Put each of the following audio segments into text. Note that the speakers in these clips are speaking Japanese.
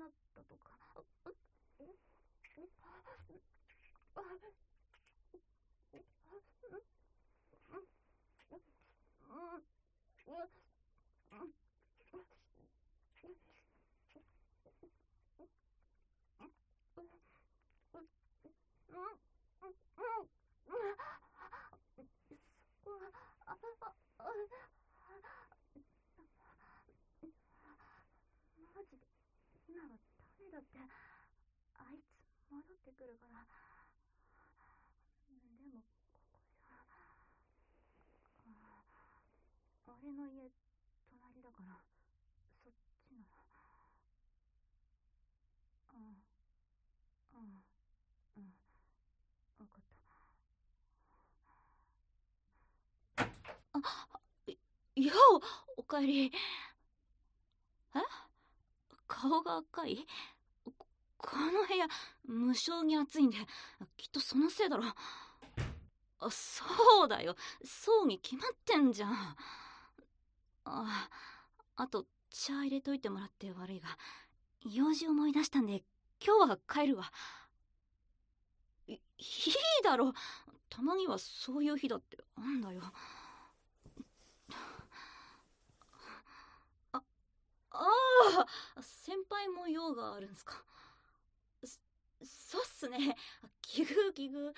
なったとか。マジで今はダメだって。あいつ戻ってくるから。でもここじゃ、俺の家隣だから、そっちなら。うん、分かった。よう、おかえり。顔が赤い？この部屋無性に暑いんで、きっとそのせいだろ。そうだよ、そうに決まってんじゃん。あと茶入れといてもらって悪いが、用事思い出したんで今日は帰るわ。いいだろ、たまにはそういう日だってあんだよ。先輩も用があるんすか？そうっすね、奇遇奇遇。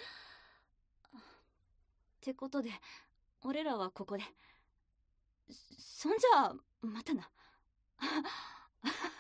ってことで俺らはここで。そんじゃあまたな。